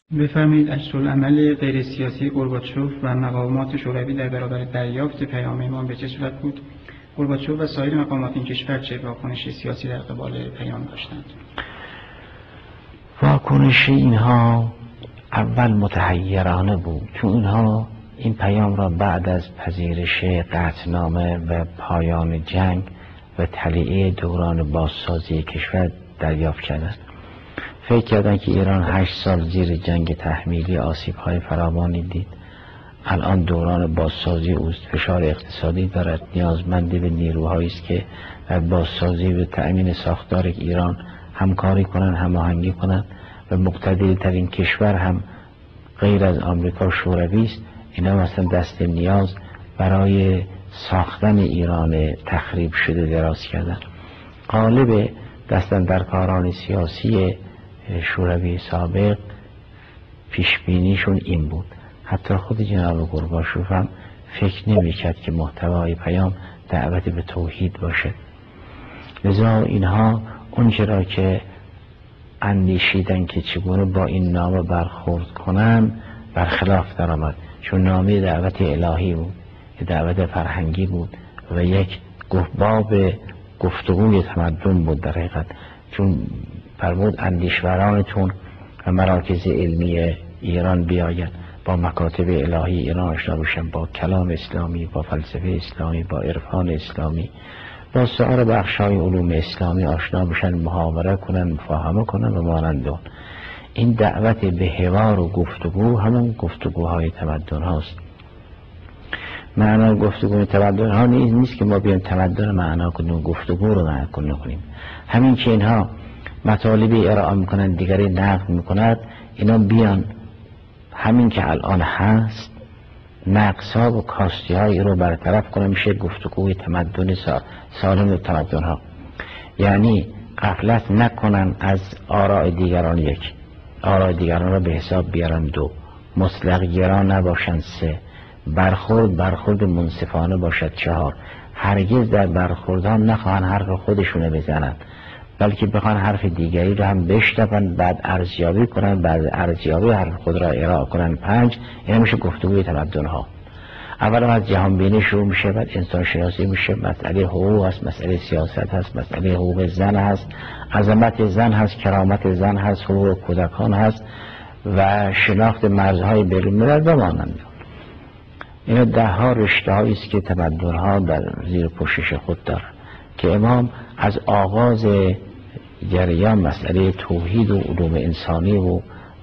بفرمایید عکس‌العمل غیر سیاسی گورباچوف و مقامات شوروی در برابر دریافت پیام امام به چه صورت بود؟ گورباچوف و سایر مقامات این کشور چه واکنش سیاسی در قبال پیام داشتند؟ واکنش اینها اول متحیرانه بود، چون اینها این پیام را بعد از پذیرش قطعنامه و پایان جنگ و تلیعه دوران بازسازی کشور دریافت کردند. فکر کردن که ایران 8 سال زیر جنگ تحمیلی آسیب‌های فراوانی دید. الان دوران بازسازی اوست، فشار اقتصادی دارد، نیازمند به نیروهایی است که در بازسازی و تأمین ساختار ایران همکاری کنند، هماهنگی کنند و مقتدرترین کشور هم غیر از آمریکا شوروی است. اینا مثلا دست نیاز برای ساختن ایران تخریب شده دراز کردن. غالب دستاندرکاران سیاسی شوروی سابق پیشبینیشون این بود. حتی خود جناب گورباچوف هم فکر نمی‌کرد که محتوای پیام دعوت به توحید باشد. لذا اینها اونچه را که اندیشیدن که چگونه با این نامه برخورد کنن برخلاف درآمد، چون نامه دعوت الهی بود، دعوت فرهنگی بود و یک باب گفتگوی تمدن بود در حقیقت. چون فرمود اندیشورانتون و مراکز علمی ایران بیاید، با مکاتب الهی ایران آشنا بشن، با کلام اسلامی، با فلسفه اسلامی، با عرفان اسلامی، با سایر بخش‌های علوم اسلامی آشنا بشن، محاوره کنن، مفاهمه کنن و مانند اون. این دعوت به حوار و گفتگو همون گفتگوهای تمدن هاست. معنای گفتگوی تمدن ها نیست که ما بیایم تمدن معنا کنیم، گفتگو رو معنا کنیم. همین که اینها مطالبی ارائه میکنن دیگری نقد میکند، اینا بیان همین که الان هست نقص‌ها و کاستی‌های رو برطرف کنه، میشه گفتگوی تمدن سالم تمدن ها. یعنی غفلت نکنن از آراء دیگران، یک آراء دیگران را به حساب بیارن، دو مطلق گرا نباشن، سه برخورد منصفانه باشد، چهار هرگز در برخوردها نخواهن حرف خودشونه بزنن، بلکه بخوان حرف دیگری رو هم بشنون، بعد ارزیابی کنن، بعد ارزیابی حرف خود را ارائه کنن. 5 این میشه گفتگوی تمدن ها. اول از جهان بینی شروع میشه، بعد انسان شناسی میشه، مسئله حقوق هست، مسئله سیاست هست، مسئله حقوق زن هست، عظمت زن هست، کرامت زن هست، حقوق کودکان هست و شناخت مرزهای بین‌الملل و مانند. اینا 10 رشته هایی است که تمدن ها در زیر پوشش خود دارند که امام از آغاز جریان مسئله توحید و علوم انسانی و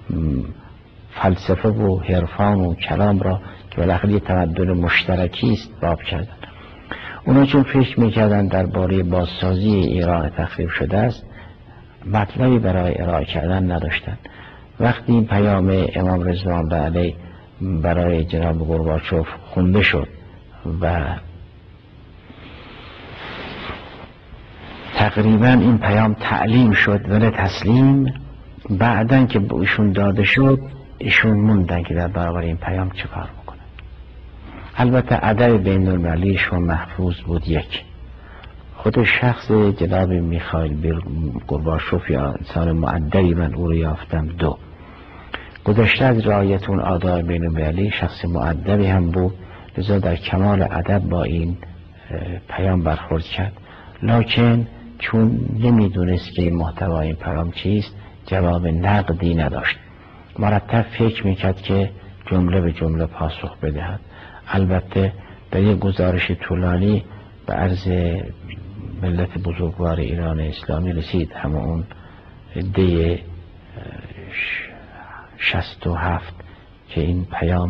فلسفه و عرفان و کلام را که بالاخره یه تمدن مشترکی است باب کردن. اونا چون فکر میکردن درباره بازسازی ایران تخریب شده است، مطلبی برای ارائه کردن نداشتن. وقتی این پیام امام رضوان الله علیه برای جناب گورباچوف خونده شد و تقریبا این پیام تعلیم شد ولی تسلیم، بعدن که به ایشون داده شد ایشون موندن که در برابر این پیام چه کار بکنن. البته ادب بین المللیشون محفوظ بود. یک، خود شخص جناب میخائیل گورباچوف یا انسان مؤدبی من او رو یافتم. دو، گذشته از رعایت اون آداب بین المللی شخص مؤدبی هم بود، لذا در کمال ادب با این پیام برخورد کرد. لکن چون نمیدونست که محتوای این پیام چیست جواب نقدی نداشت. مرتب فکر میکرد که جمله به جمله پاسخ بدهد. البته در یک گزارش طولانی به عرض ملت بزرگوار ایران اسلامی رسید، همه اون دی 67 که این پیام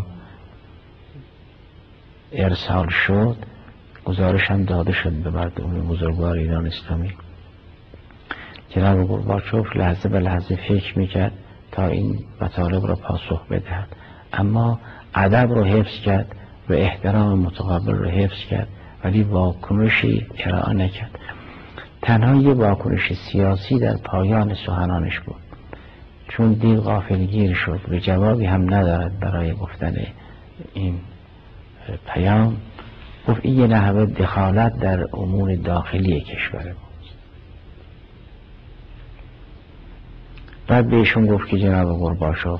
ارسال شد، گزارش هم داده شد به مردم بزرگوار ایران اسلامی. جناب گورباچوف لحظه به لحظه فکر میکرد تا این مطالب را پاسخ بدهد، اما ادب رو حفظ کرد و احترام متقابل رو حفظ کرد، ولی واکنشی ارائه نکرد. تنها یه واکنش سیاسی در پایان سخنانش بود، چون دید غافلگیر شد و جوابی هم ندارد برای گفتن این پیام، گفت این یه نحوه دخالت در امور داخلی کشور بود. بعد بهشون گفت که جناب گورباچوف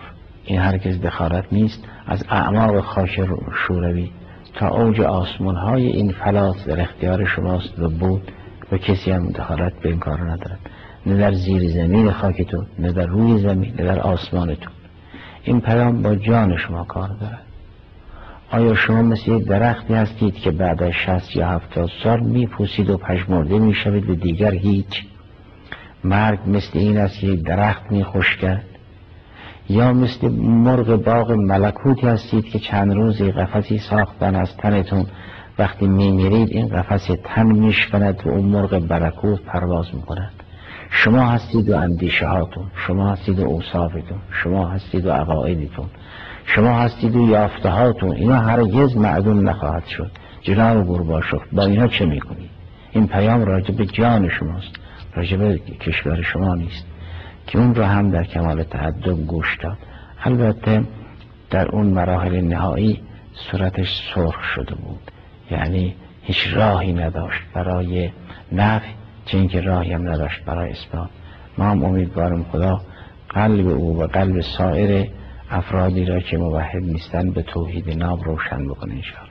این هرگز دخالت نیست. از اعماق خاک شوروی تا اوج آسمان های این فلات در اختیار شماست و بود و کسی هم دخالت به این کار ندارد، نه در زیر زمین خاکتون، نه در روی زمین، نه در آسمانتون. این پیام با جان شما کار دارد. آیا شما مثل یک درختی هستید که بعد از 60 یا 70 سال میپوسید و پژمرده میشوید و دیگر هیچ؟ مرگ مثل این است که یک درخت میخشکد؟ یا مثل مرغ باغ ملکوتی هستید که چند روزی قفسی ساختن از تنتون، وقتی میمیرید این قفس تن میشکند و اون مرغ ملکوت پرواز میکند؟ شما هستید و اندیشه هاتون، شما هستید و اوصافتون، شما هستید و عقایدتون، شما هستید و یافته هاتون. اینا هرگز معدوم نخواهد شد. جناب گرباشوف، با اینا چه میکنید؟ این پیام راجع به جان شماست، راجع به کشور شما نیست که اون رو هم در کمال تأدب گوش داد. البته در اون مراحل نهایی صورتش سرخ شده بود، یعنی هیچ راهی نداشت برای نفی، چه اینکه راهی هم نداشت برای اثبات. ما هم امیدوارم خدا قلب او و قلب سایر افرادی را که موحد نیستن به توحید ناب روشن بکنه انشاءالله.